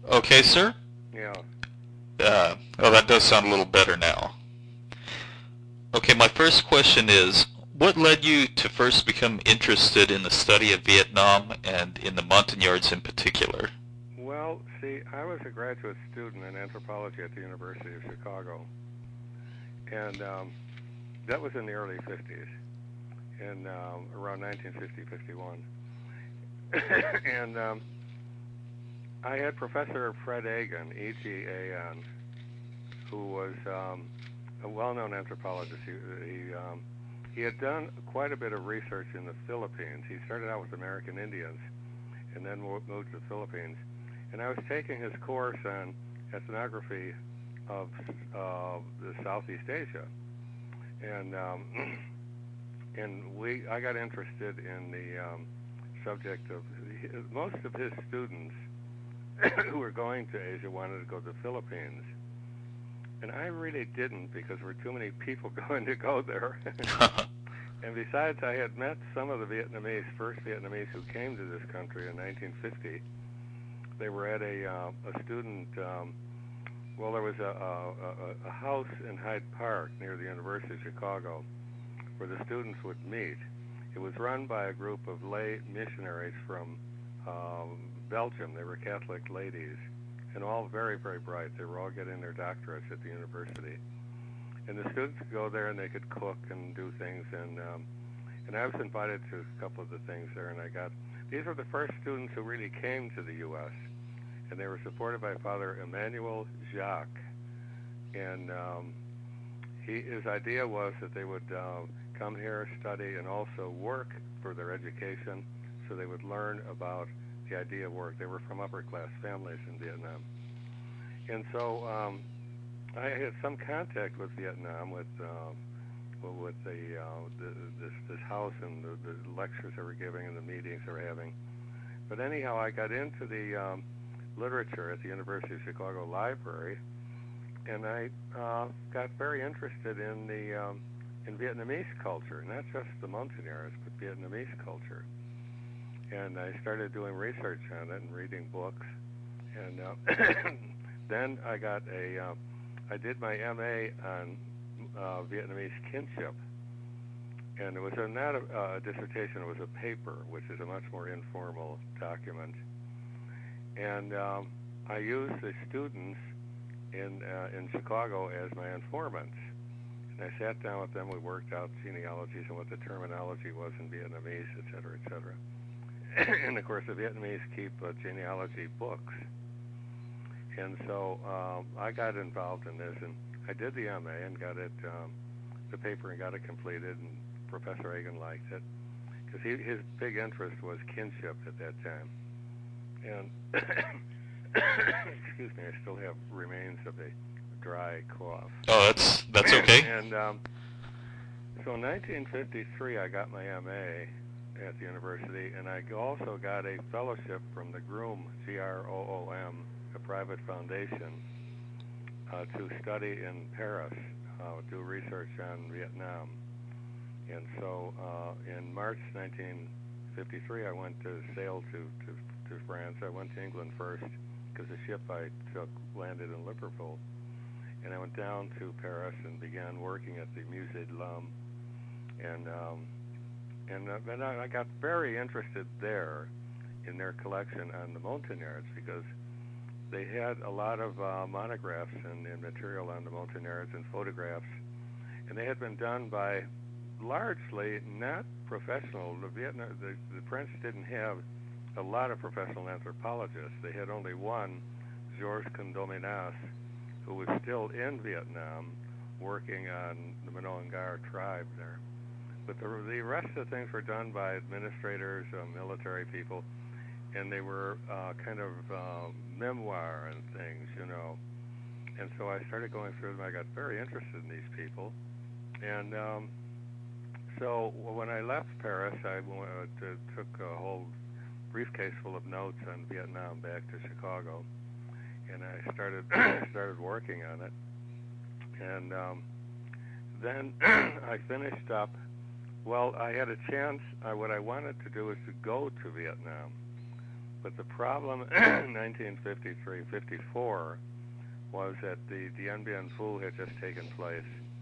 Okay, sir? Yeah. Oh, that does sound a little better now. Okay, my first question is, what led you to first become interested in the study of Vietnam and in the Montagnards in particular? Well, see, I was a graduate student in anthropology at the University of Chicago, and that was in the early 50s, in around 1950, 51. And I had Professor Fred Agan, E-G-A-N, who was a well-known anthropologist. He had done quite a bit of research in the Philippines. He started out with American Indians and then moved to the Philippines. And I was taking his course on ethnography of the Southeast Asia, and I got interested in the subject of most of his students who were going to Asia wanted to go to the Philippines, and I really didn't because there were too many people going to go there. And besides, I had met some of the first Vietnamese who came to this country in 1950. They were at a student. Well, there was a house in Hyde Park near the University of Chicago where the students would meet. It was run by a group of lay missionaries from Belgium. They were Catholic ladies, and all very, very bright. They were all getting their doctorates at the university. And the students could go there and they could cook and do things. And I was invited to a couple of the things there, and these were the first students who really came to the U.S., and they were supported by Father Emmanuel Jacques. And his idea was that they would come here, study, and also work for their education, so they would learn about the idea of work. They were from upper-class families in Vietnam. And so I had some contact with Vietnam, with this house and the lectures they were giving and the meetings they were having. But anyhow, I got into the literature at the University of Chicago Library, and I got very interested in in Vietnamese culture, not just the Montagnards, but Vietnamese culture. And I started doing research on it and reading books. And then I did my MA on Vietnamese kinship, and it was not a dissertation; it was a paper, which is a much more informal document. And I used the students in Chicago as my informants. And I sat down with them. We worked out genealogies and what the terminology was in Vietnamese, et cetera, et cetera. And of course, the Vietnamese keep genealogy books. And so I got involved in this, and I did the MA and got it, the paper, and got it completed. And Professor Agan liked it because his big interest was kinship at that time. And excuse me, I still have remains of a dry cough. Oh, that's okay. And so in 1953, I got my MA at the university, and I also got a fellowship from the GROOM, GROOM, a private foundation, to study in Paris, do research on Vietnam. And so in March 1953, I went to sail to France. I went to England first because the ship I took landed in Liverpool. And I went down to Paris and began working at the Musée de l'Homme. And I got very interested there in their collection on the Montagnards because they had a lot of monographs and material on the Montagnards and photographs, and they had been done by largely not professional. The French didn't have a lot of professional anthropologists. They had only one, Georges Condominas, who was still in Vietnam working on the Monongar tribe there. But the rest of the things were done by administrators, military people, and they were kind of memoir and things, you know. And so I started going through them. I got very interested in these people. And so when I left Paris, I took a whole briefcase full of notes on Vietnam back to Chicago, and I started working on it. And then I finished up. Well, I had a chance. What I wanted to do was to go to Vietnam, But the problem in 1953-54 was that the Dien Bien Phu had just taken place.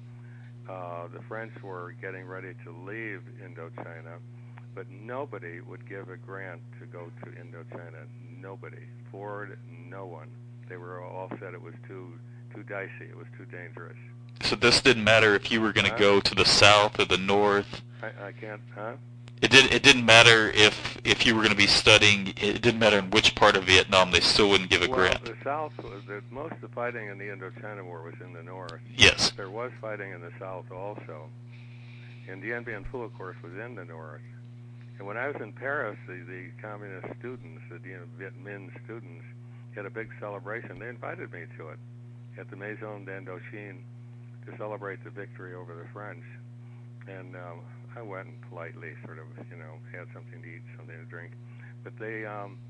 The French were getting ready to leave Indochina, but nobody would give a grant to go to Indochina. Nobody. Ford, no one. They were all said it was too dicey. It was too dangerous. So this didn't matter if you were going to go to the south or the north? I can't, huh? It didn't matter if you were going to be studying, it didn't matter in which part of Vietnam, they still wouldn't give a grant? Well, the south, most of the fighting in the Indochina War was in the north. Yes. There was fighting in the south also. And Dien Bien Phu, of course, was in the north. And when I was in Paris, the communist students, the Viet Minh students, had a big celebration. They invited me to it at the Maison d'Indochine to celebrate the victory over the French. And I went and politely sort of, had something to eat, something to drink. But they,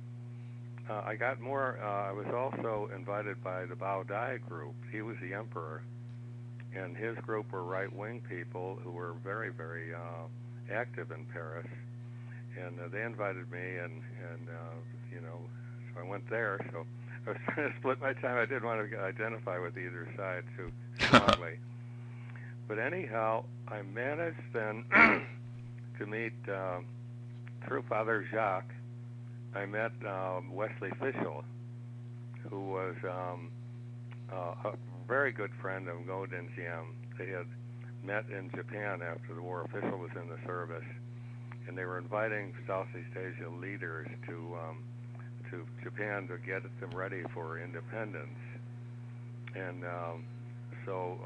I got more, I was also invited by the Bao Dai group. He was the emperor, and his group were right-wing people who were very, very active in Paris. And they invited me, and so I went there. So I was trying to split my time. I didn't want to identify with either side too strongly. But anyhow, I managed then to meet, through Father Jacques, I met Wesley Fischel, who was a very good friend of Ngo Dinh Diem. They had met in Japan after the war. Fischel was in the service, and they were inviting Southeast Asia leaders to Japan to get them ready for independence. And so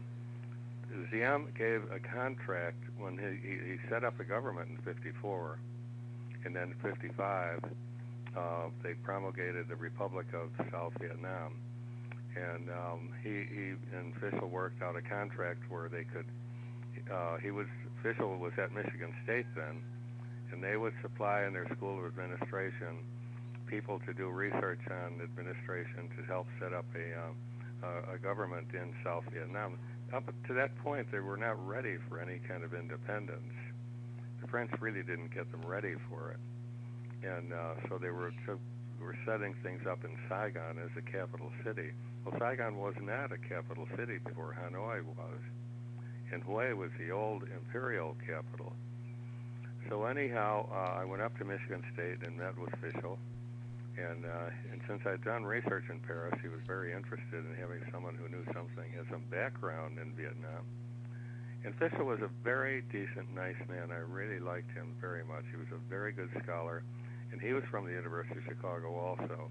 Diem gave a contract when he set up the government in 54, and then in 55 they promulgated the Republic of South Vietnam, and he and Fischel worked out a contract where they could. Fischel was at Michigan State then, and they would supply in their School of Administration people to do research on administration to help set up a government in South Vietnam. Up to that point, they were not ready for any kind of independence. The French really didn't get them ready for it, and so they were setting things up in Saigon as a capital city. Well, Saigon was not a capital city before Hanoi was, and Hue was the old imperial capital. So anyhow, I went up to Michigan State and met with Fischel, and since I'd done research in Paris, he was very interested in having someone who knew something, had some background in Vietnam. And Fischel was a very decent, nice man. I really liked him very much. He was a very good scholar, and he was from the University of Chicago also.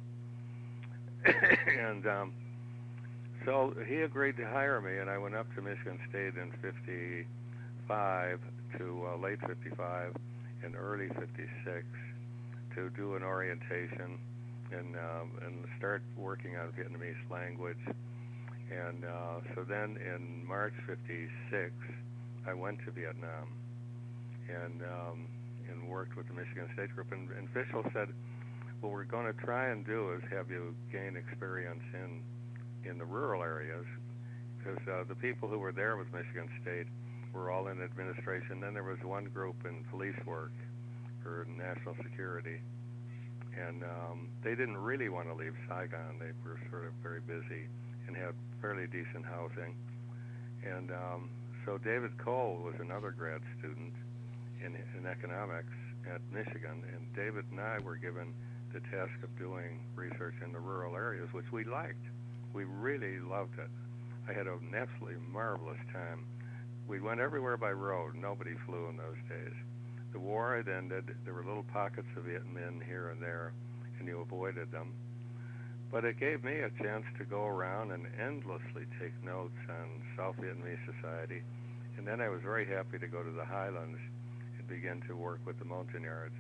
And so he agreed to hire me, and I went up to Michigan State in 55 to late 55 and early 56 to do an orientation and start working on Vietnamese language. And so then in March 56, I went to Vietnam and worked with the Michigan State Group. And Fischel said, what we're going to try and do is have you gain experience in the rural areas, because the people who were there with Michigan State were all in administration. Then there was one group in police work for national security. And they didn't really want to leave Saigon. They were sort of very busy and had fairly decent housing. And so David Cole was another grad student in economics at Michigan, and David and I were given the task of doing research in the rural areas, which we liked. We really loved it. I had an absolutely marvelous time. We went everywhere by road. Nobody flew in those days. The war had ended. There were little pockets of Viet Minh here and there, and you avoided them. But it gave me a chance to go around and endlessly take notes on South Vietnamese society. And then I was very happy to go to the highlands and begin to work with the Montagnards.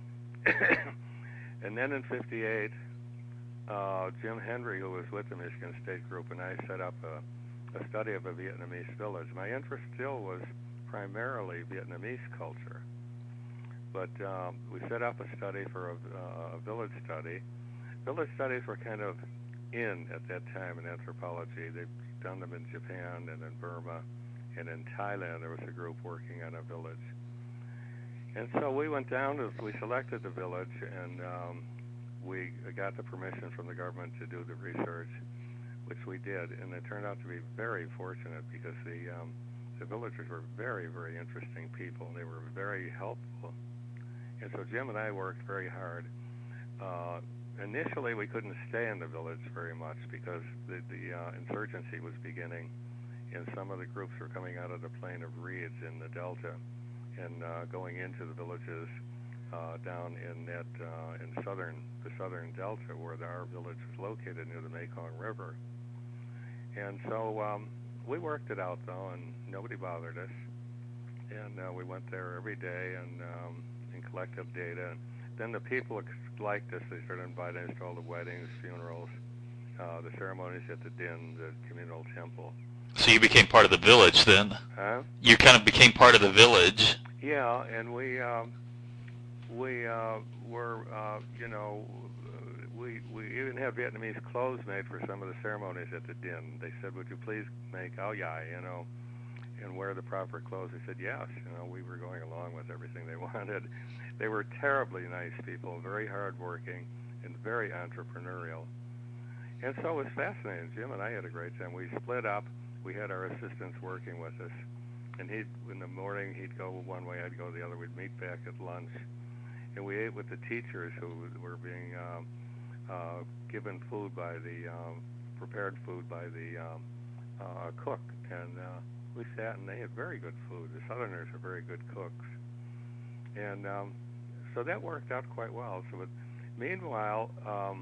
And then in 58, Jim Henry, who was with the Michigan State Group, and I set up a study of a Vietnamese village. My interest still was primarily Vietnamese culture. But we set up a study for a village study. Village studies were kind of in at that time in anthropology. They've done them in Japan and in Burma, and in Thailand there was a group working on a village. And so we went down, we selected the village, and got the permission from the government to do the research, which we did, and it turned out to be very fortunate because the villagers were very, very interesting people. They were very helpful. And so Jim and I worked very hard. Initially, we couldn't stay in the village very much because the insurgency was beginning, and some of the groups were coming out of the plain of reeds in the delta and going into the villages down in the southern delta where our village was located near the Mekong River. And so we worked it out, though, and nobody bothered us. And we went there every day and collected data. Then the people liked us. They started inviting us to all the weddings, funerals, the ceremonies at the din, the communal temple. So you became part of the village then? Huh? You kind of became part of the village. Yeah, and we even had Vietnamese clothes made for some of the ceremonies at the din. They said, "Would you please make ao dai, and wear the proper clothes?" I said, "Yes." We were going along with everything they wanted. They were terribly nice people, very hardworking, and very entrepreneurial. And so it was fascinating. Jim and I had a great time. We split up. We had our assistants working with us. And in the morning, he'd go one way, I'd go the other. We'd meet back at lunch. And we ate with the teachers who were being given food by prepared food by the cook. And we sat, and they had very good food. The Southerners are very good cooks. And so that worked out quite well. So, meanwhile,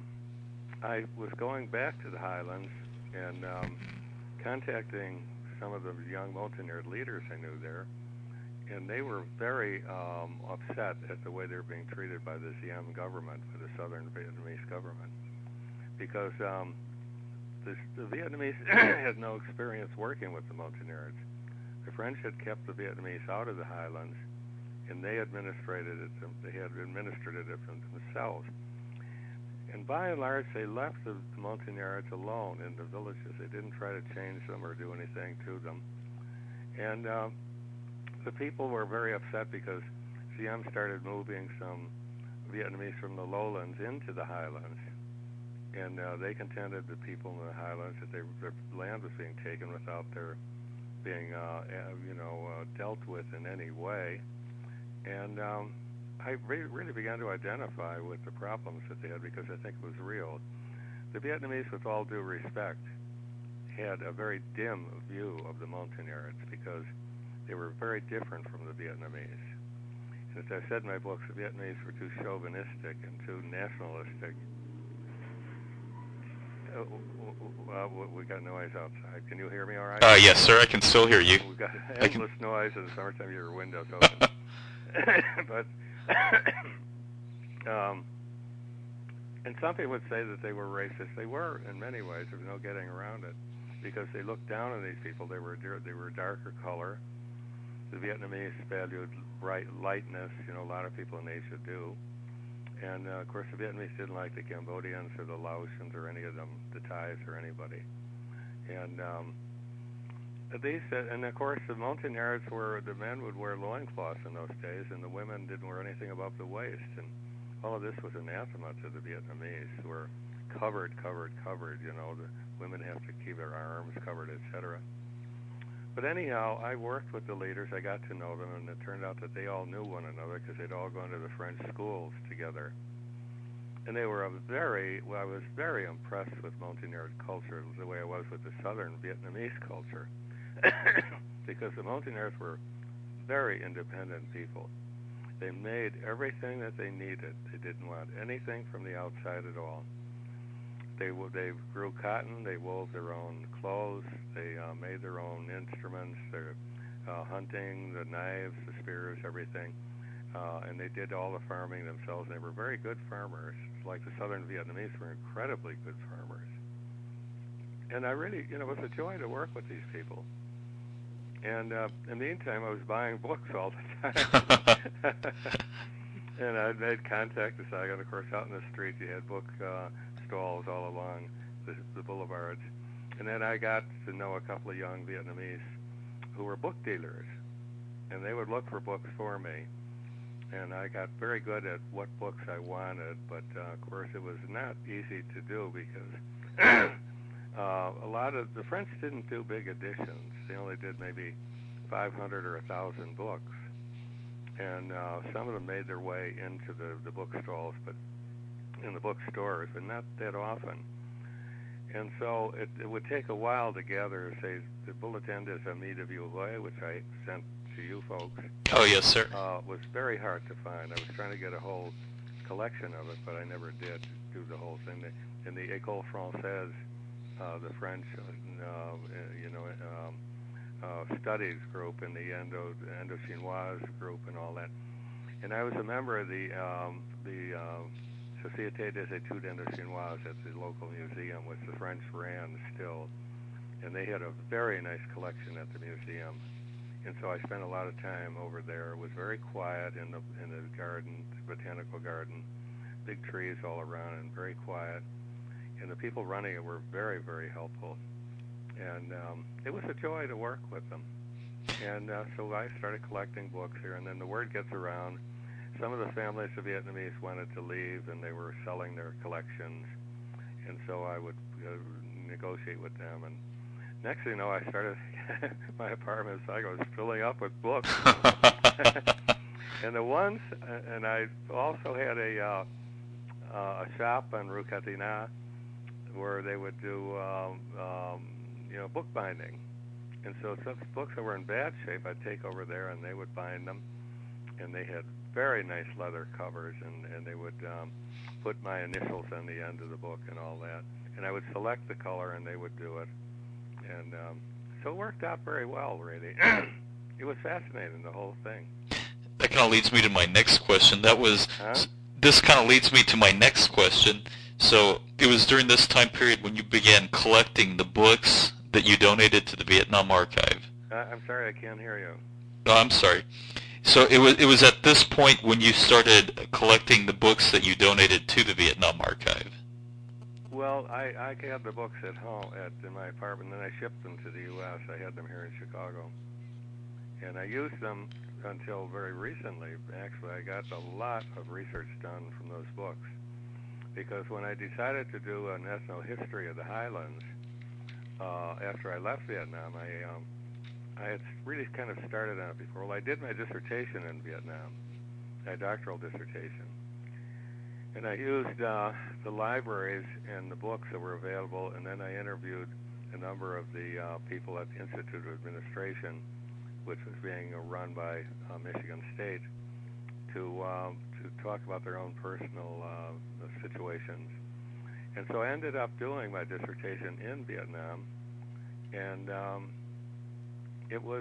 I was going back to the highlands and contacting some of the young mountaineer leaders I knew there, and they were very upset at the way they were being treated by the Siem government, by the Southern Vietnamese government, because the Vietnamese had no experience working with the mountaineers. The French had kept the Vietnamese out of the highlands, and they administered it themselves. And by and large, they left the mountaineers alone in the villages. They didn't try to change them or do anything to them. And the people were very upset because Siem started moving some Vietnamese from the lowlands into the highlands. And they contended the people in the highlands that their land was being taken without their being, dealt with in any way. And I really began to identify with the problems that they had because I think it was real. The Vietnamese, with all due respect, had a very dim view of the mountaineers because they were very different from the Vietnamese. And as I said in my books, the Vietnamese were too chauvinistic and too nationalistic. We got noise outside. Can you hear me all right? Yes, sir. I can still hear you. We've got endless noise in the summertime. Your window's open. But and some people would say that they were racist. They were in many ways. There's no getting around it because they looked down on these people. They were darker color. The Vietnamese valued lightness. A lot of people in Asia do. And of course, the Vietnamese didn't like the Cambodians or the Laotians or any of them, the Thais or anybody. And and of course, the mountaineers the men would wear loincloths in those days, and the women didn't wear anything above the waist. And all of this was anathema to the Vietnamese, who were covered. The women have to keep their arms covered, etc. But anyhow, I worked with the leaders. I got to know them, and it turned out that they all knew one another because they'd all gone to the French schools together. And they were I was very impressed with mountaineer culture the way I was with the Southern Vietnamese culture. Because the mountaineers were very independent people. They made everything that they needed. They didn't want anything from the outside at all. They grew cotton. They wove their own clothes. They made their own instruments, their hunting, the knives, the spears, everything. And they did all the farming themselves. And they were very good farmers. Like the Southern Vietnamese were incredibly good farmers. And I really, it was a joy to work with these people. And in the meantime, I was buying books all the time. And I made contact with Saigon. Of course, out in the street, you had book stalls all along the boulevards. And then I got to know a couple of young Vietnamese who were book dealers. And they would look for books for me. and I got very good at what books I wanted, but of course it was not easy to do because a lot of the French didn't do big editions. They only did maybe 500 or 1,000 books, and some of them made their way into the bookstalls, but in the bookstores, but not that often. And so it would take a while to gather, say, the Bulletin des Amis de Vieux, which I sent to you folks. Oh, yes, sir. Was very hard to find. I was trying to get a whole collection of it, but I never did do the whole thing. In the École Française, the French, studies group, and the Indo-Chinoise group, and all that. And I was a member of the Société des Études Indo-Chinoises at the local museum, which the French ran still, and they had a very nice collection at the museum. And so I spent a lot of time over there. It was very quiet in the garden, the botanical garden, big trees all around, and very quiet. And the people running it were very, very helpful. And it was a joy to work with them. And so I started collecting books here, and then the word gets around. Some of the families of Vietnamese wanted to leave, and they were selling their collections. And so I would negotiate with them. And next thing you know, I started, my apartment was filling up with books. And the ones, and I also had a shop on Rue Catinat where they would do, bookbinding. And so some books that were in bad shape, I'd take over there, and they would bind them. And they had very nice leather covers, and they would put my initials on the end of the book and all that. And I would select the color, and they would do it. And so it worked out very well, really. It was fascinating, the whole thing. That kind of leads me to my next question. This kind of leads me to my next question. So it was during this time period when you began collecting the books that you donated to the Vietnam Archive. I'm sorry, I can't hear you. Oh, I'm sorry. So it was at this point when you started collecting the books that you donated to the Vietnam Archive. Well, I had the books at home in my apartment, and then I shipped them to the U.S. I had them here in Chicago, and I used them until very recently. Actually, I got a lot of research done from those books, because when I decided to do an ethnohistory of the Highlands after I left Vietnam, I had really kind of started on it before. Well, I did my dissertation in Vietnam, my doctoral dissertation. And I used the libraries and the books that were available, and then I interviewed a number of the people at the Institute of Administration, which was being run by Michigan State, to talk about their own personal situations. And so I ended up doing my dissertation in Vietnam, and it was,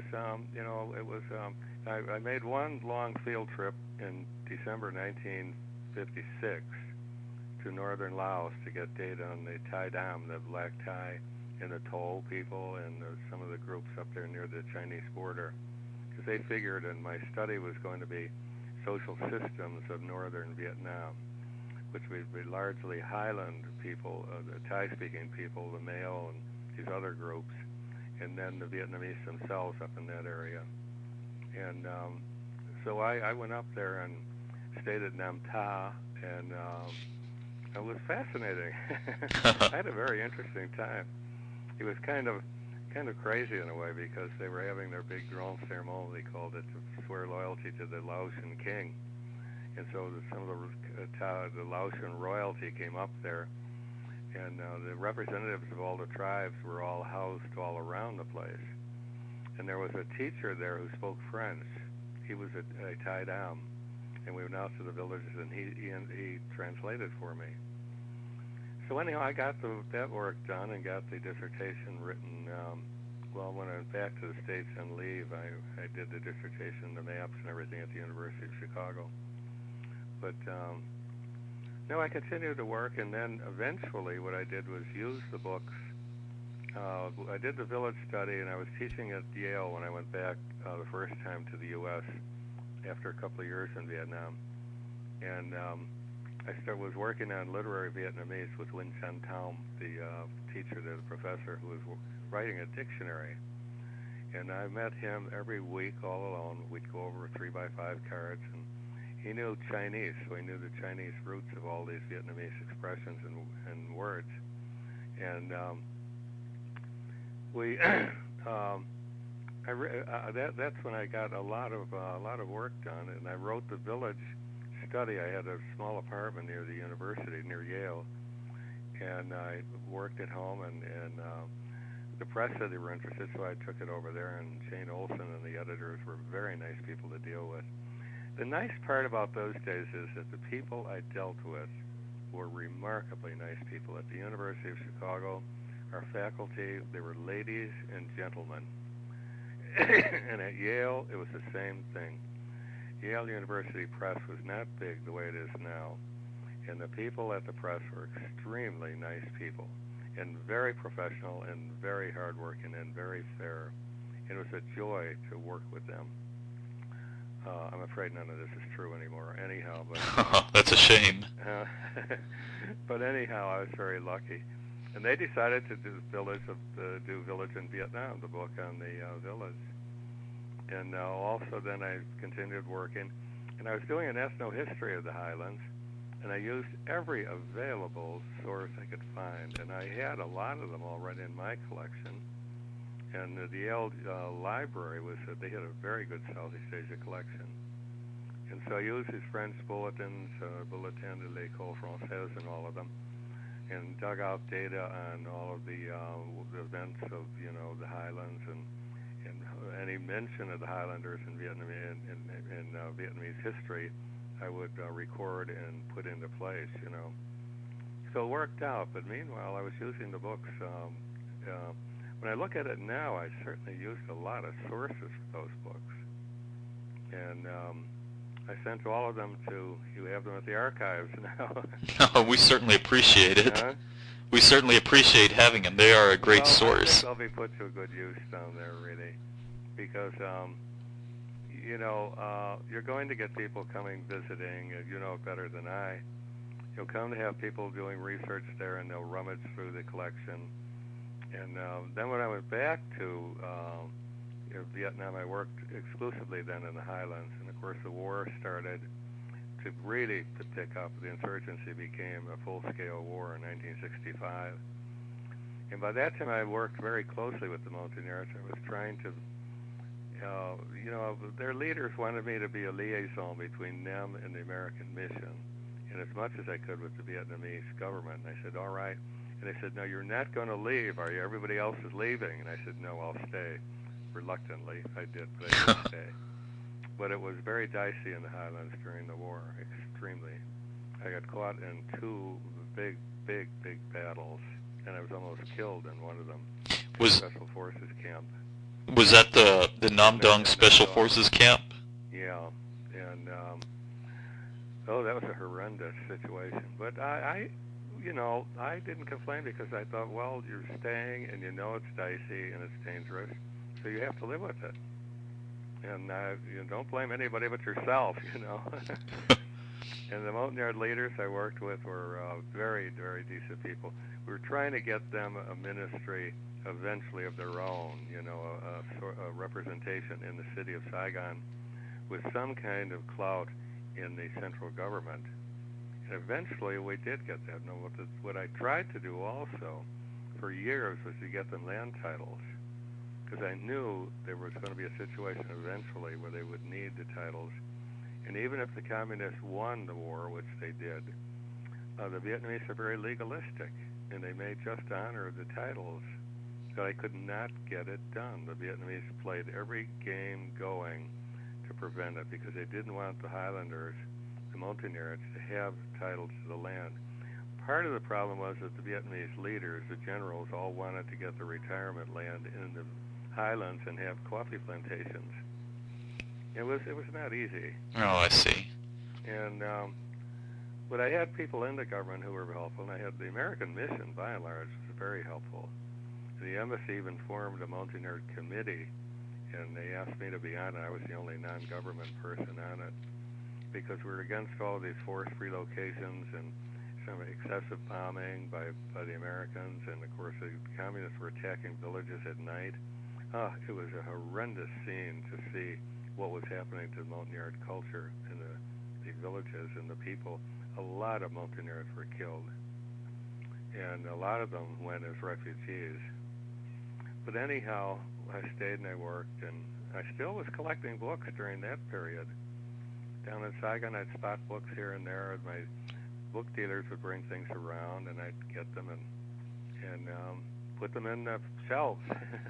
I made one long field trip in December 1956 to northern Laos to get data on the Thai Dam, the Black Thai, and the Tho people, and some of the groups up there near the Chinese border, because they figured, and my study was going to be social systems of northern Vietnam, which would be largely highland people, the Thai-speaking people, the Male, and these other groups, and then the Vietnamese themselves up in that area. And so I went up there and stayed at Nam Ta, and it was fascinating. I had a very interesting time. It was kind of crazy in a way, because they were having their big drone ceremony, they called it, to swear loyalty to the Laotian king. And so some of the Laotian royalty came up there, and the representatives of all the tribes were all housed all around the place. And there was a teacher there who spoke French. He was a Thai Dam, and we went out to the villages, and he translated for me. So anyhow, I got that work done and got the dissertation written. When I went back to the States on leave, I did the dissertation, the maps and everything at the University of Chicago. But no, I continued to work, and then eventually what I did was use the books. I did the village study, and I was teaching at Yale when I went back the first time to the U.S. after a couple of years in Vietnam. And I was working on literary Vietnamese with Nguyen Thanh Tam, the teacher, the professor, who was writing a dictionary. And I met him every week all alone. We'd go over 3x5 cards, and he knew Chinese, so he knew the Chinese roots of all these Vietnamese expressions and words. And we, that's when I got a lot of work done, and I wrote the village study. I had a small apartment near the university, near Yale, and I worked at home, and the press said they were interested, so I took it over there, and Jane Olson and the editors were very nice people to deal with. The nice part about those days is that the people I dealt with were remarkably nice people. At the University of Chicago, our faculty, they were ladies and gentlemen. And at Yale, it was the same thing. Yale University Press was not big the way it is now, and the people at the press were extremely nice people, and very professional, and very hardworking, and very fair. And it was a joy to work with them. I'm afraid none of this is true anymore. Anyhow, but that's a shame. But anyhow, I was very lucky, and they decided to do Village in Vietnam, the book on the village. And also then I continued working, and I was doing an ethnohistory of the Highlands, and I used every available source I could find, and I had a lot of them already in my collection. And the Yale library they had a very good Southeast Asia collection. And so I used his French bulletins, Bulletin de l'École Française, and all of them, and dug out data on all of the events of the Highlands and any mention of the Highlanders in Vietnamese history, I would record and put into place. So it worked out. But meanwhile, I was using the books. When I look at it now, I certainly used a lot of sources for those books, and I sent all of them to. You have them at the archives now. We certainly appreciate it. We certainly appreciate having them. They are a great source. They'll be put to a good use down there, really, because you're going to get people coming visiting. You know it better than I. You'll come to have people doing research there, and they'll rummage through the collection. And then when I went back to Vietnam, I worked exclusively then in the Highlands. And of course, the war started to pick up. The insurgency became a full-scale war in 1965. And by that time, I worked very closely with the Montagnards. I was trying to, their leaders wanted me to be a liaison between them and the American mission, and as much as I could with the Vietnamese government. And I said, all right. And they said, no, you're not going to leave, are you? Everybody else is leaving. And I said, no, I'll stay. Reluctantly, I did, but I did stay. But it was very dicey in the Highlands during the war, extremely. I got caught in two big battles, and I was almost killed in one of them. Special Forces camp. Was that the Nam Dong Special Forces camp? Yeah, and that was a horrendous situation. But I didn't complain because I thought, well, you're staying, and it's dicey and it's dangerous, so you have to live with it. And you don't blame anybody but yourself, And the Montagnard leaders I worked with were very, very decent people. We were trying to get them a ministry eventually of their own, a representation in the city of Saigon with some kind of clout in the central government. And eventually we did get that. Now, what I tried to do also for years was to get them land titles, because I knew there was going to be a situation eventually where they would need the titles. And even if the communists won the war, which they did, the Vietnamese are very legalistic, and they may just honor the titles. So I could not get it done. The Vietnamese played every game going to prevent it because they didn't want the Highlanders, the Montagnards, to have titles to the land. Part of the problem was that the Vietnamese leaders, the generals, all wanted to get the retirement land in the Highlands and have coffee plantations. It was not easy. Oh, I see. And but I had people in the government who were helpful, and I had the American mission, by and large, was very helpful. The embassy even formed a Montagnard committee, and they asked me to be on it. I was the only non-government person on it because we were against all of these forced relocations and some excessive bombing by the Americans, and of course the communists were attacking villages at night. It was a horrendous scene to see what was happening to the Montagnard culture in the strategic villages and the people, a lot of mountaineers were killed. And a lot of them went as refugees. But anyhow, I stayed and I worked, and I still was collecting books during that period. Down in Saigon, I'd spot books here and there, and my book dealers would bring things around, and I'd get them and put them in the shelves.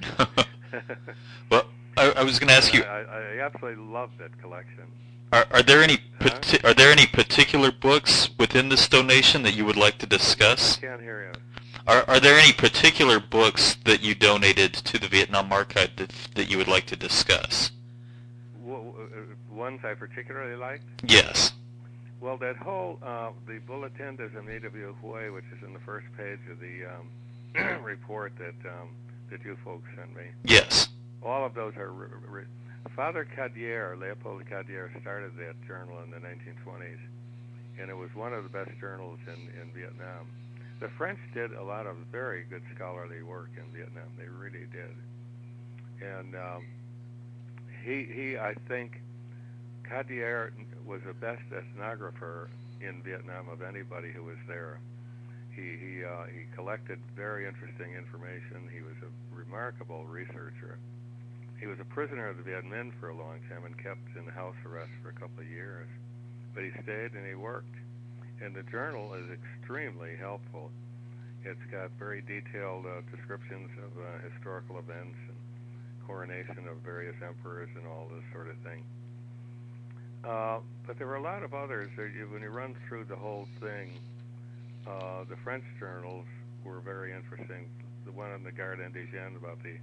Well, I was going to ask you. I absolutely love that collection. Are there any particular books within this donation that you would like to discuss? I can't hear you. Are there any particular books that you donated to the Vietnam Archive that you would like to discuss? Ones I particularly liked? Yes. Well, that whole the Bulletin des Amis de Vieux Fouet, which is in the first page of the report that you folks sent me. Yes. All of those are. Father Cadier, Leopold Cadier, started that journal in the 1920s, and it was one of the best journals in Vietnam. The French did a lot of very good scholarly work in Vietnam. They really did. And I think Cadier was the best ethnographer in Vietnam of anybody who was there. He collected very interesting information. He was a remarkable researcher. He was a prisoner of the Viet Minh for a long time and kept in house arrest for a couple of years. But he stayed and he worked. And the journal is extremely helpful. It's got very detailed descriptions of historical events and coronation of various emperors and all this sort of thing. But there were a lot of others. When you run through the whole thing, the French journals were very interesting. The one on the Garde Indigène about the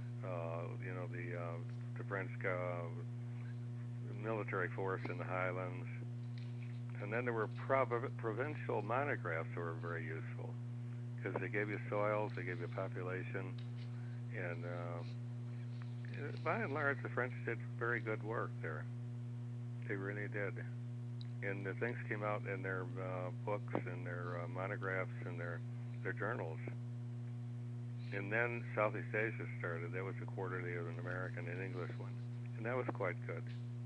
French military force in the Highlands. And then there were provincial monographs that were very useful because they gave you soils, they gave you population, and by and large, the French did very good work there. They really did. And the things came out in their books and their monographs and their journals. And then Southeast Asia started. That was a quarterly of an American and English one. And that was quite good.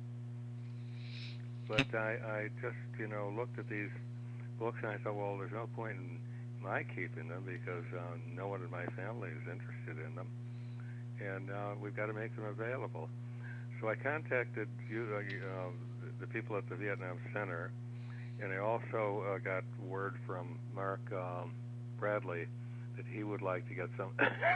But I just, looked at these books and I thought, well, there's no point in my keeping them because no one in my family is interested in them. And we've got to make them available. So I contacted the people at the Vietnam Center, and I also got word from Mark Bradley that he would like to get some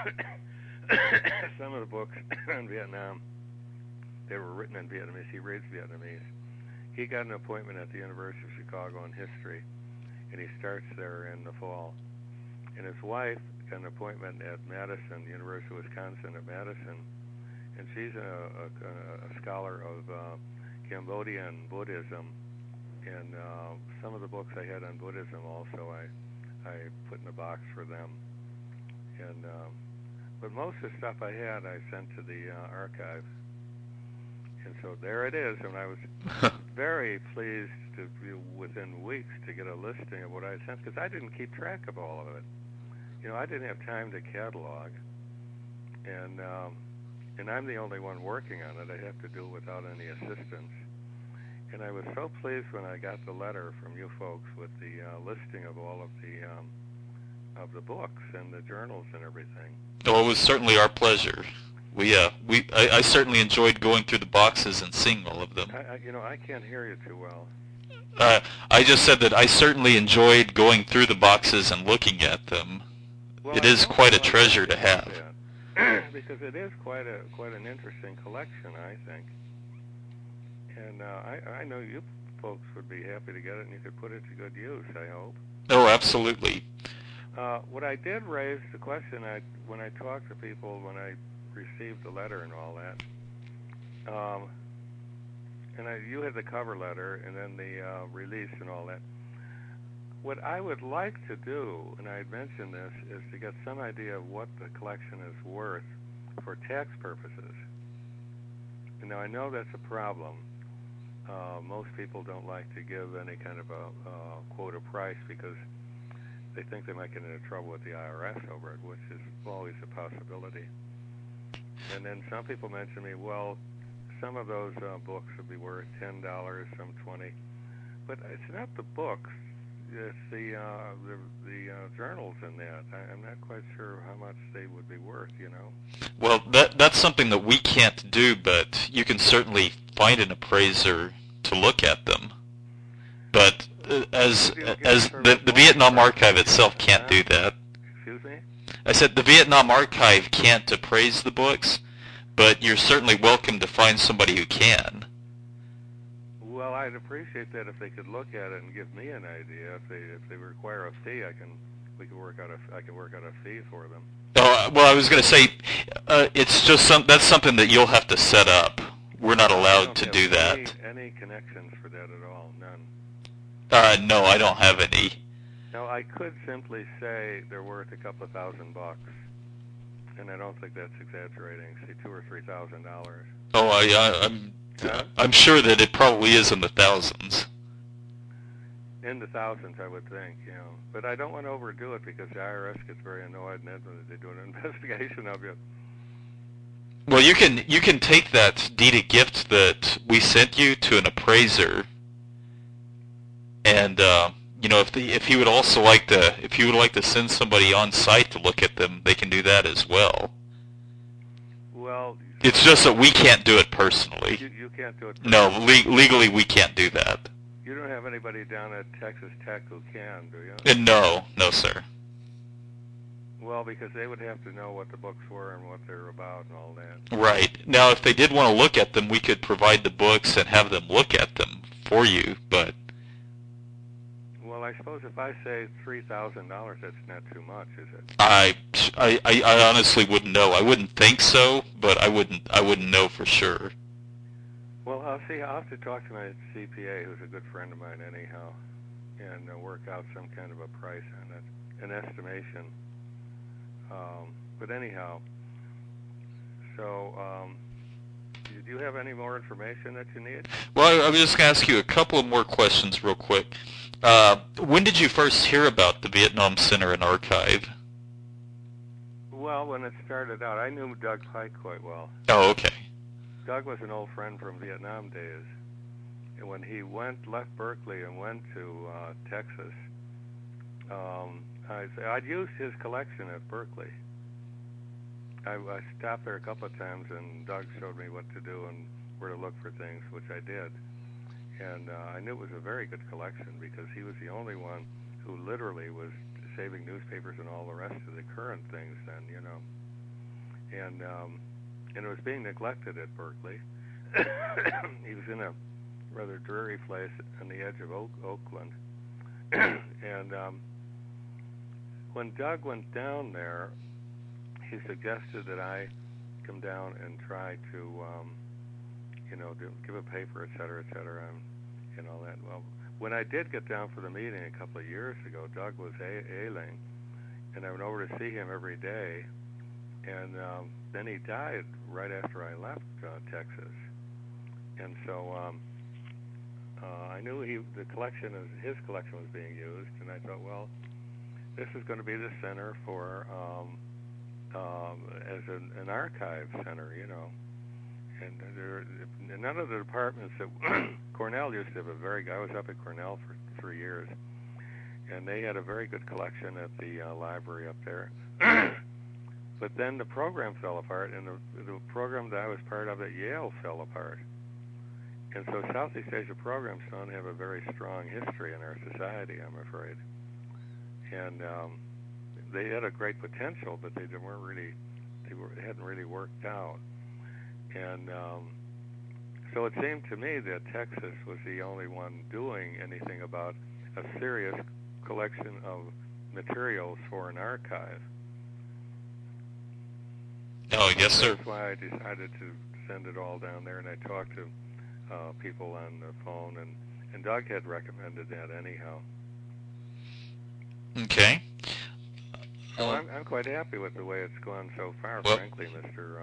of the books on Vietnam. They were written in Vietnamese. He reads Vietnamese. He got an appointment at the University of Chicago in history, and he starts there in the fall. And his wife got an appointment at Madison, University of Wisconsin at Madison, and she's a scholar of Cambodian Buddhism. And some of the books I had on Buddhism also I put in a box for them. And but most of the stuff I had I sent to the archive. And so there it is, and I was very pleased to be within weeks to get a listing of what I sent, because I didn't keep track of all of it. I didn't have time to catalog, and I'm the only one working on it. I have to do it without any assistance. And I was so pleased when I got the letter from you folks with the listing of all of the books and the journals and everything. Oh, it was certainly our pleasure. I certainly enjoyed going through the boxes and seeing all of them. I can't hear you too well. I just said that I certainly enjoyed going through the boxes and looking at them. Well, it is quite a treasure to have. Because it is quite an interesting collection, I think. And I know you folks would be happy to get it, and you could put it to good use, I hope. Oh, absolutely. What I did raise the question when I talked to people, when I received the letter and all that, you had the cover letter and then the release and all that. What I would like to do, and I had mentioned this, is to get some idea of what the collection is worth for tax purposes. And now I know that's a problem. Most people don't like to give any kind of a quota price because they think they might get into trouble with the IRS over it, which is always a possibility. And then some people mention to me, well, some of those books would be worth $10, some $20. But it's not the books. It's the journals in that. I'm not quite sure how much they would be worth. Well, that's something that we can't do, but you can certainly find an appraiser to look at them. But as the Vietnam Archive itself can't do that. Excuse me? I said the Vietnam Archive can't appraise the books, but you're certainly welcome to find somebody who can. Well, I'd appreciate that if they could look at it and give me an idea. If they require a fee, I can work out a fee for them. Oh, well, I was going to say, it's just that's something that you'll have to set up. We're not allowed to do that. Any connections for that at all? None. No, I don't have any. Now, I could simply say they're worth a couple of $1,000, and I don't think that's exaggerating. Say $2,000 or $3,000. Oh, I'm sure that it probably is in the thousands. In the thousands, I would think, But I don't want to overdo it because the IRS gets very annoyed and they do an investigation of you. Well, you can take that deed of gift that we sent you to an appraiser, and if he would like to send somebody on site to look at them, they can do that as well. Well, it's just that we can't do it personally. You can't do it personally. No, legally we can't do that. You don't have anybody down at Texas Tech who can, do you? No, sir. Well, because they would have to know what the books were and what they're about and all that. Right. Now, if they did want to look at them, we could provide the books and have them look at them for you, but... Well, I suppose if I say $3,000, that's not too much, is it? I honestly wouldn't know. I wouldn't think so, but I wouldn't know for sure. Well, I'll see. I'll have to talk to my CPA, who's a good friend of mine anyhow, and work out some kind of a price on it, an estimation. But anyhow, so do you have any more information that you need? Well, I was just going to ask you a couple of more questions real quick. When did you first hear about the Vietnam Center and Archive? Well, when it started out, I knew Doug Pike quite well. Oh, okay. Doug was an old friend from Vietnam days. And when he left Berkeley and went to Texas, I'd used his collection at Berkeley. I stopped there a couple of times, and Doug showed me what to do and where to look for things, which I did. And I knew it was a very good collection because he was the only one who literally was saving newspapers and all the rest of the current things then, And it was being neglected at Berkeley. He was in a rather dreary place on the edge of Oakland. And when Doug went down there, he suggested that I come down and try to, give a paper, et cetera, and all that. Well, when I did get down for the meeting a couple of years ago, Doug was ailing, and I went over to see him every day. And then he died right after I left Texas. And so I knew his collection was being used, and I thought, well, this is going to be the center for as an archive center, And none of the departments that Cornell used to have I was up at Cornell for 3 years, and they had a very good collection at the library up there. But then the program fell apart, and the program that I was part of at Yale fell apart. And so Southeast Asia programs don't have a very strong history in our society, I'm afraid. And they had a great potential, but they hadn't really worked out. And so it seemed to me that Texas was the only one doing anything about a serious collection of materials for an archive. Oh, yes, sir. That's why I decided to send it all down there, and I talked to people on the phone, and Doug had recommended that anyhow. Okay. So I'm quite happy with the way it's gone so far, frankly, Mr.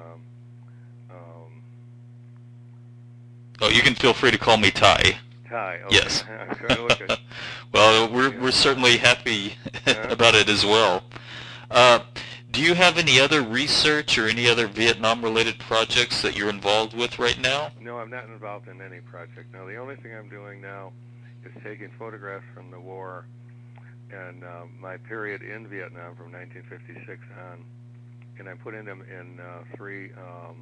Oh, you can feel free to call me Ty. Ty, okay. Yes. I'm trying to look at well, we're certainly happy about it as well. Do you have any other research or any other Vietnam-related projects that you're involved with right now? No, I'm not involved in any project. No, the only thing I'm doing now is taking photographs from the war and my period in Vietnam from 1956 on, and I'm putting them in three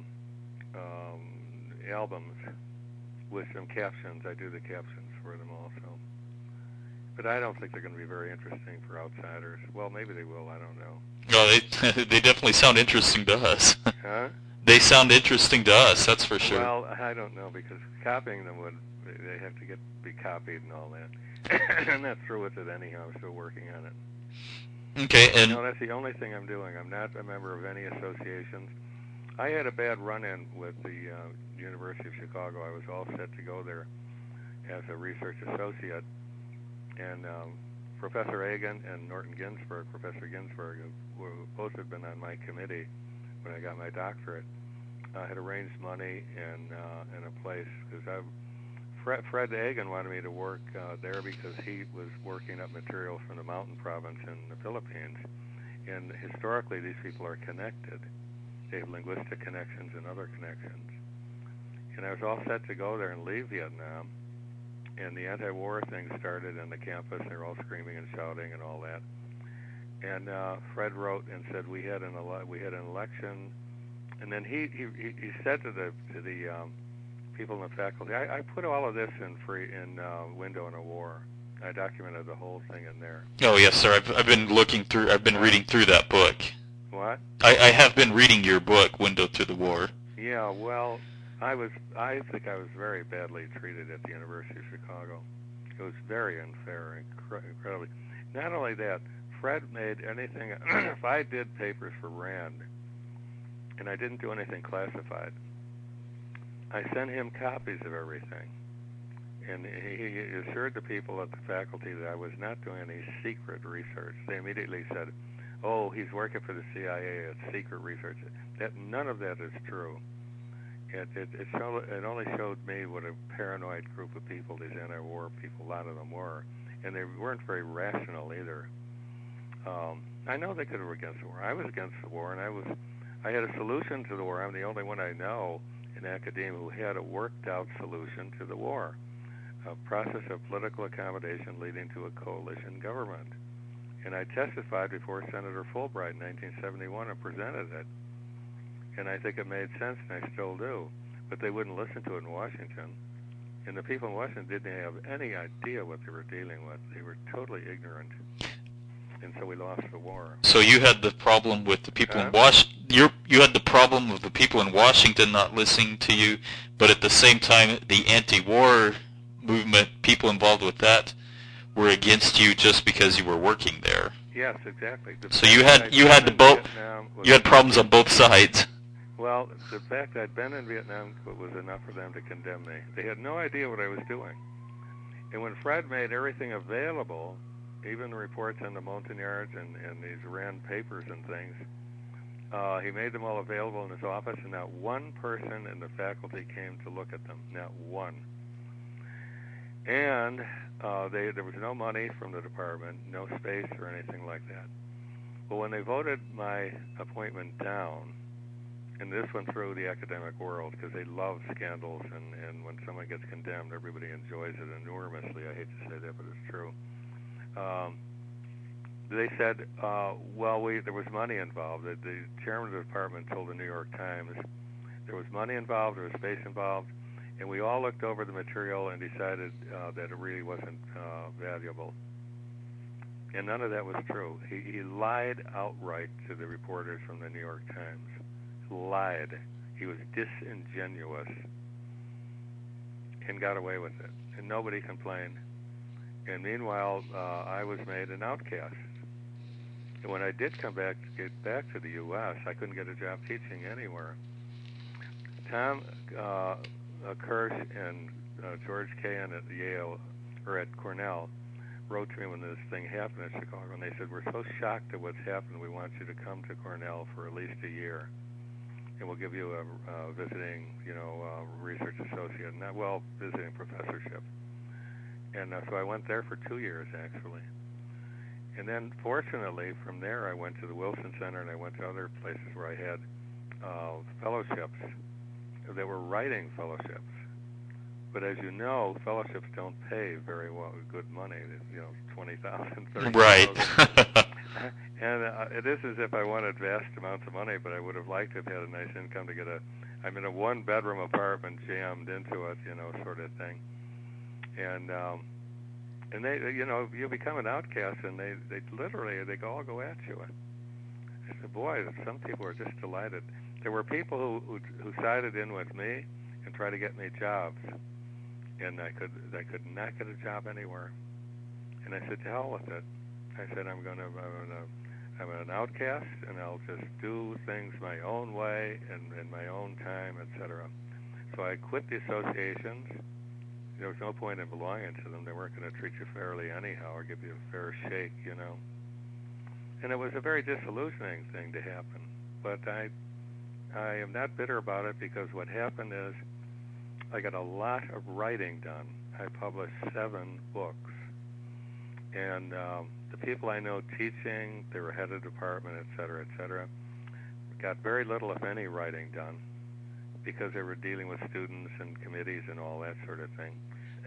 albums with some captions. I do the captions for them also. But I don't think they're going to be very interesting for outsiders. Well, maybe they will. I don't know. No, they definitely sound interesting to us. Huh? They sound interesting to us, that's for sure. Well, I don't know, because copying them they have to be copied and all that. I'm not through with it anyhow. I'm still working on it. Okay, and That's the only thing I'm doing. I'm not a member of any associations. I had a bad run-in with the University of Chicago. I was all set to go there as a research associate, and Professor Agan and Professor Ginsberg, who both had been on my committee when I got my doctorate, had arranged money and a place, because Fred Agan wanted me to work there because he was working up material from the mountain province in the Philippines, and historically these people are connected. They have linguistic connections and other connections. And I was all set to go there and leave Vietnam, and the anti-war thing started on the campus. They were all screaming and shouting and all that. And Fred wrote and said we had an election, and then he said to the people in the faculty, I put all of this in Window in a War. I documented the whole thing in there. oh yes, sir. I've been reading through that book. What? I have been reading your book, Window to the War. Yeah, well, I think I was very badly treated at the University of Chicago. It was very unfair, incredibly. Not only that, Fred made anything. If I did papers for Rand, and I didn't do anything classified, I sent him copies of everything. And he assured the people at the faculty that I was not doing any secret research. They immediately said, oh, he's working for the CIA, it's secret research. None of that is true. It only showed me what a paranoid group of people these anti-war people, a lot of them were. And they weren't very rational either. I know they could have against the war. I was against the war, and I had a solution to the war. I'm the only one I know in academia who had a worked-out solution to the war, a process of political accommodation leading to a coalition government. And I testified before Senator Fulbright in 1971 and presented it. And I think it made sense, and I still do. But they wouldn't listen to it in Washington. And the people in Washington didn't have any idea what they were dealing with. They were totally ignorant. And so we lost the war. So you had the problem with the people in Washington. You had the problem of the people in Washington not listening to you, but at the same time, the anti-war movement, people involved with that, were against you just because you were working there. Yes, exactly. So you had problems on both sides. Well, the fact I'd been in Vietnam was enough for them to condemn me. They had no idea what I was doing. And when Fred made everything available, even the reports on the Montagnards and these Rand papers and things, he made them all available in his office, and not one person in the faculty came to look at them. Not one. And there was no money from the department, no space or anything like that. But when they voted my appointment down, and this went through the academic world because they love scandals, and when someone gets condemned, everybody enjoys it enormously. I hate to say that, but it's true. They said, there was money involved. The chairman of the department told the New York Times there was money involved, there was space involved, and we all looked over the material and decided that it really wasn't valuable. And none of that was true. He lied outright to the reporters from the New York Times. Lied. He was disingenuous and got away with it. And nobody complained. And meanwhile, I was made an outcast. And when I did get back to the U.S., I couldn't get a job teaching anywhere. Tom Kirsch and George Cahan at Yale, or at Cornell, wrote to me when this thing happened in Chicago, and they said, we're so shocked at what's happened, we want you to come to Cornell for at least a year, and we'll give you a visiting, research associate, visiting professorship. And so I went there for 2 years, actually. And then, fortunately, from there I went to the Wilson Center, and I went to other places where I had fellowships that were writing fellowships. But as you know, fellowships don't pay very well, good money. You know, 20,000, 30,000. Right. And it is as if I wanted vast amounts of money, but I would have liked to have had a nice income to get I'm in a one-bedroom apartment jammed into it, you know, sort of thing. And they, you know, you become an outcast, and they literally, they all go at you. I said, boy, some people are just delighted. There were people who sided in with me and tried to get me jobs, and I could not get a job anywhere. And I said, to hell with it. I said, I'm an outcast, and I'll just do things my own way and in my own time, etc. So I quit the associations. There was no point in belonging to them. They weren't going to treat you fairly anyhow or give you a fair shake, you know. And it was a very disillusioning thing to happen. But I am not bitter about it, because what happened is I got a lot of writing done. I published 7 books. And the people I know teaching, they were head of department, et cetera, got very little, if any, writing done, because they were dealing with students and committees and all that sort of thing.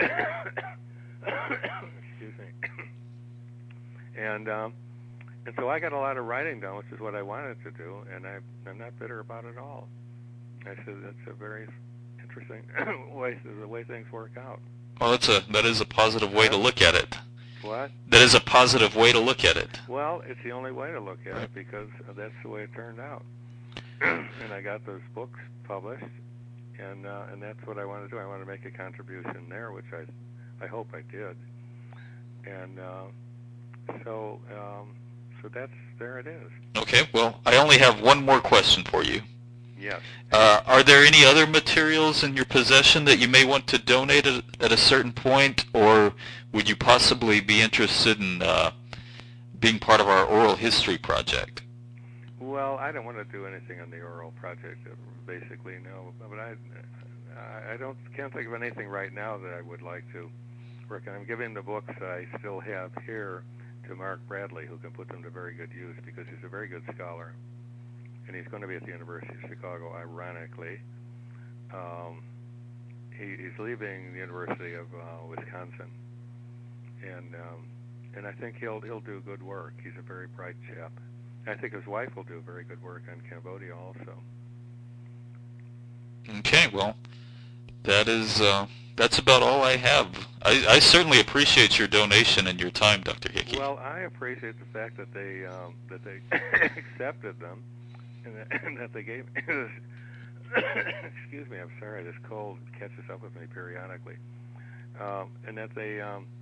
Excuse me. And so I got a lot of writing done, which is what I wanted to do, and I'm not bitter about it at all. I said that's a very interesting way, the way things work out. Well, that is a positive way to look at it. What? That is a positive way to look at it. Well, it's the only way to look at it, because that's the way it turned out. And I got those books published, and that's what I want to do. I want to make a contribution there, which I hope I did. And so there it is. Okay. Well, I only have one more question for you. Yes. Are there any other materials in your possession that you may want to donate at a certain point, or would you possibly be interested in being part of our oral history project? Well, I don't want to do anything on the oral project, basically, no. But I can't think of anything right now that I would like to work on. I'm giving the books I still have here to Mark Bradley, who can put them to very good use, because he's a very good scholar. And he's going to be at the University of Chicago, ironically. He's leaving the University of Wisconsin, and I think he'll do good work. He's a very bright chap. I think his wife will do very good work on Cambodia also. Okay, well, that's about all I have. I certainly appreciate your donation and your time, Dr. Hickey. Well, I appreciate the fact that they accepted them. And that they gave excuse me, I'm sorry, this cold catches up with me periodically. And that they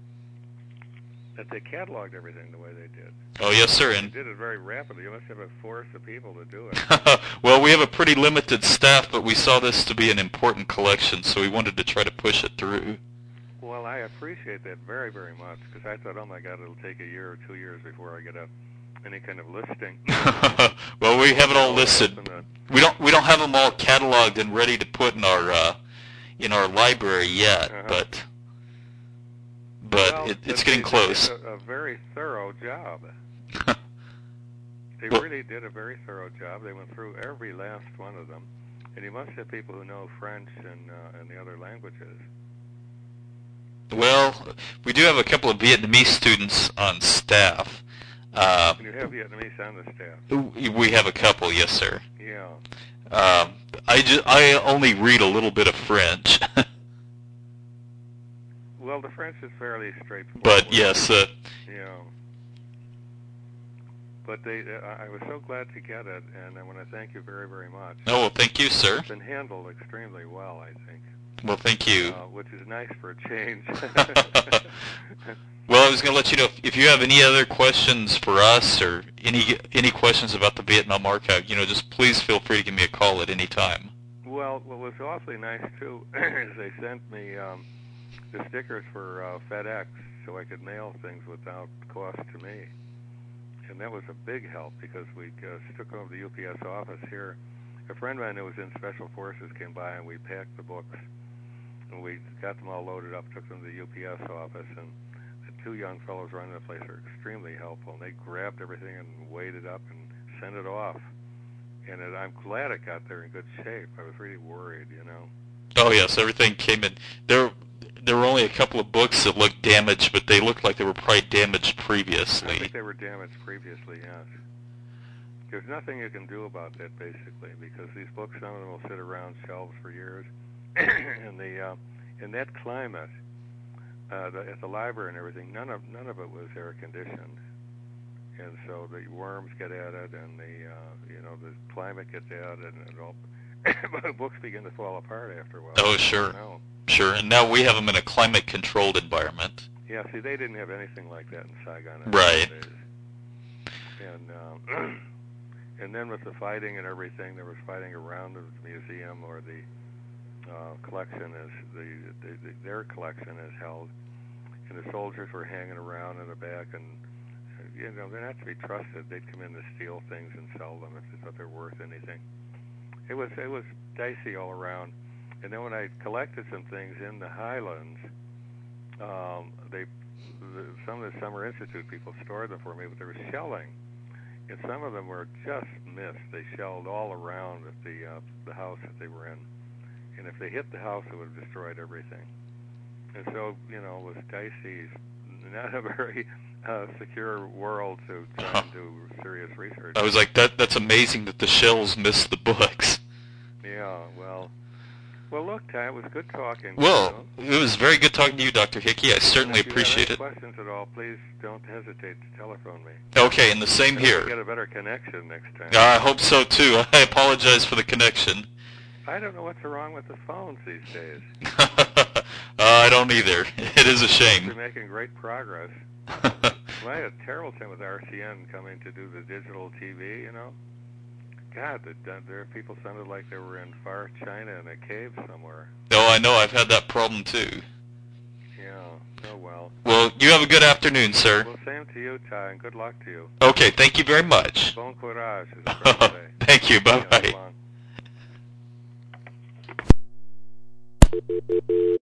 cataloged everything the way they did. Oh, yes, sir. And they did it very rapidly. You must have a force of people to do it. Well, we have a pretty limited staff, but we saw this to be an important collection, so we wanted to try to push it through. Well, I appreciate that very, very much, because I thought, oh my God, it'll take a year or 2 years before I get any kind of listing. Well, we have it all listed. We don't have them all cataloged and ready to put in our library yet, but it's getting close. They did a very thorough job. They really did a very thorough job. They went through every last one of them, and you must have people who know French and the other languages. Well, we do have a couple of Vietnamese students on staff. And you have Vietnamese on the staff? We have a couple, yes, sir. Yeah. I only read a little bit of French. Well, the French is fairly straightforward. But yes. Yeah. But I was so glad to get it, and I want to thank you very, very much. Oh, well, thank you, sir. It's been handled extremely well, I think. Well, thank you. Which is nice for a change. Well, I was going to let you know, if you have any other questions for us or any questions about the Vietnam Archive, just please feel free to give me a call at any time. Well, what was awfully nice, too, is they sent me the stickers for FedEx so I could mail things without cost to me. And that was a big help, because we took over the UPS office here. A friend of mine who was in Special Forces came by, and we packed the books. And we got them all loaded up, took them to the UPS office, and the 2 young fellows running the place are extremely helpful. And they grabbed everything and weighed it up and sent it off. And I'm glad it got there in good shape. I was really worried, Oh yes, everything came in. There were only a couple of books that looked damaged, but they looked like they were probably damaged I previously. think they were damaged previously, yes. There's nothing you can do about that, basically, because these books, some of them will sit around shelves for years. And in that climate, at the library and everything, none of it was air conditioned, and so the worms get at it, and the climate gets at it, and it all books begin to fall apart after a while. Oh sure, sure. And now we have them in a climate-controlled environment. Yeah, see, they didn't have anything like that in Saigon. Right. And then with the fighting and everything, there was fighting around the museum or the collection their collection is held, and the soldiers were hanging around in the back, and they're not to be trusted. They'd come in to steal things and sell them if they thought they're worth anything. It was dicey all around. And then when I collected some things in the Highlands, some of the Summer Institute people stored them for me, but there was shelling, and some of them were just missed. They shelled all around at the house that they were in, and if they hit the house, it would have destroyed everything. And so, it was dicey, not a very secure world to try and do serious research. I was like, that's amazing that the shells missed the books. Yeah, well, look, Ty, it was good talking. Well, it was very good talking to you, Dr. Hickey. I certainly appreciate it. If you have any questions at all, please don't hesitate to telephone me. Okay, and the same here. Get a better connection next time. I hope so, too. I apologize for the connection. I don't know what's wrong with the phones these days. I don't either. It is a shame. We're making great progress. I had a terrible time with RCN coming to do the digital TV, God, there people sounded like they were in far China in a cave somewhere. Oh, I know. I've had that problem, too. Yeah. Oh, well. Well, you have a good afternoon, sir. Well, same to you, Ty, and good luck to you. Okay, thank you very much. Bon courage, as a friend say. Thank you. Bye-bye. Yeah,